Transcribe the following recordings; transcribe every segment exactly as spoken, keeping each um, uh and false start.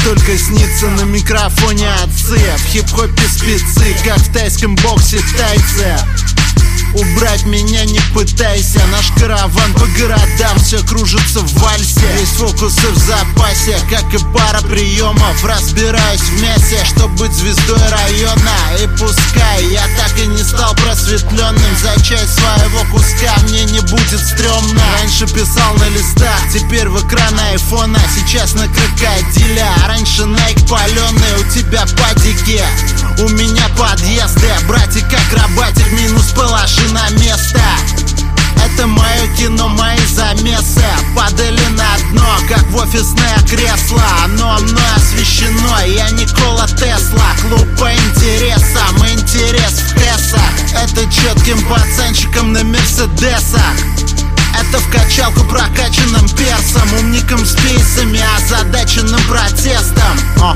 только снится на микрофоне отцы. В хип-хопе спецы, как в тайском боксе тайцы. Убрать меня не пытайся. Наш караван по городам все кружится в вальсе. Есть фокусы в запасе, как и пара приемов. Разбираюсь в мясе, чтоб быть звездой района. И пускай я так и не стал просветленным, за часть своего куска мне не будет стрёмно. Раньше писал на листах, теперь в экран айфона. Сейчас на крокодиле, а раньше Найк паленый. У тебя падики, у меня подъезды. Братик акробатик, минус положи на место. Это мое кино, мои замесы падали на дно, как в офисное кресло. Оно мной освещено, я Никола Тесла. Клуб по интересам, интерес в Тессах. Это четким пацанчиком на мерседесах. Это в качалку прокачанным персом, умником с пейсами, озадаченным протестом. О.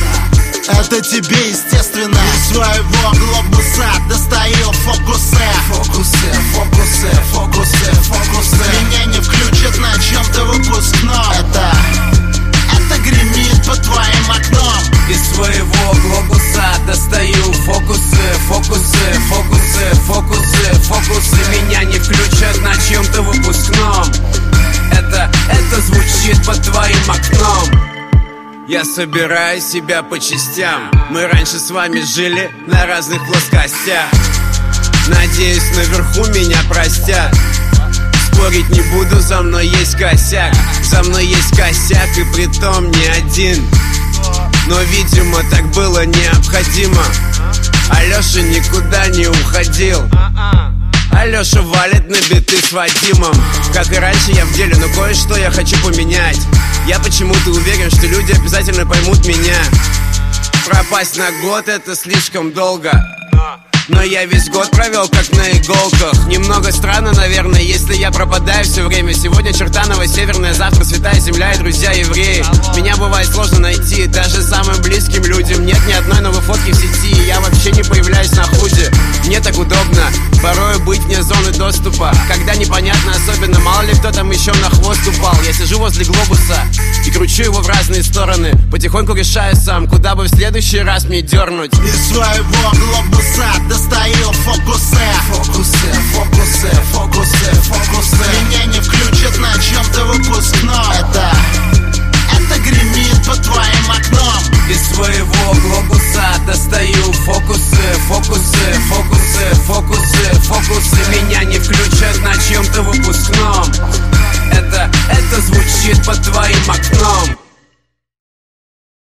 Это тебе естественно. Из своего глобуса достаю фокусы. Фокусы, фокусы, фокусы, фокусы. Меня не включат на чем-то выпускном. Это, это гремит под твоим окном. Из своего глобуса достаю фокусы, фокусы, фокусы, фокусы, фокусы. Меня не включат на чем-то выпускном. Это, это звучит под твоим окном. Я собираю себя по частям. Мы раньше с вами жили на разных плоскостях. Надеюсь, наверху меня простят. Спорить не буду, за мной есть косяк. За мной есть косяк, и притом не один. Но, видимо, так было необходимо. Алеша никуда не уходил. Алеша валит на биты с Вадимом. Как и раньше я в деле, но кое-что я хочу поменять. Я почему-то уверен, что люди обязательно поймут меня. Пропасть на год — это слишком долго. Но я весь год провел как на иголках. Немного странно, наверное, если я пропадаю все время. Сегодня Чертаново, Северная, завтра Святая Земля и друзья евреи. Меня бывает сложно найти даже самым близким людям. Нет ни одной новой фотки в сети, и я вообще не появляюсь на худе. Мне так удобно порою быть вне зоны доступа. Когда непонятно особенно, мало ли кто там еще на хвост упал. Я сижу возле глобуса и кручу его в разные стороны. Потихоньку решаю сам, куда бы в следующий раз мне дернуть. Из своего глобуса достаю фокус.